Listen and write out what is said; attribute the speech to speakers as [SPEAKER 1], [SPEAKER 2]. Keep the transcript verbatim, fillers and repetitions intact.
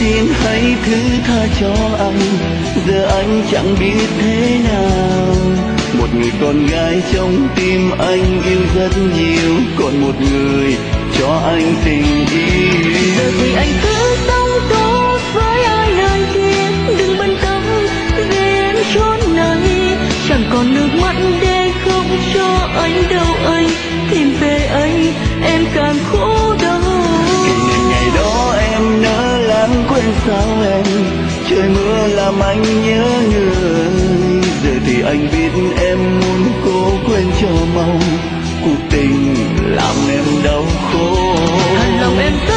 [SPEAKER 1] xin hãy thứ tha cho anh, giờ anh chẳng biết thế nào. Một người con gái trong tim anh yêu rất nhiều, còn một người cho anh tình yêu.
[SPEAKER 2] Giờ thì anh cứ sống tốt với ai nơi kia, đừng bận tâm về em chốn này. Chẳng còn nước mắt để khóc cho anh đâu anh, tìm về anh em càng khổ đau.
[SPEAKER 1] Kỷ niệm ngày đó em nỡ lãng quên sao em, trời mưa làm anh nhớ người. Giờ thì anh biết em muốn cố quên cho mau, cuộc tình làm em đau khổ.
[SPEAKER 2] Lòng em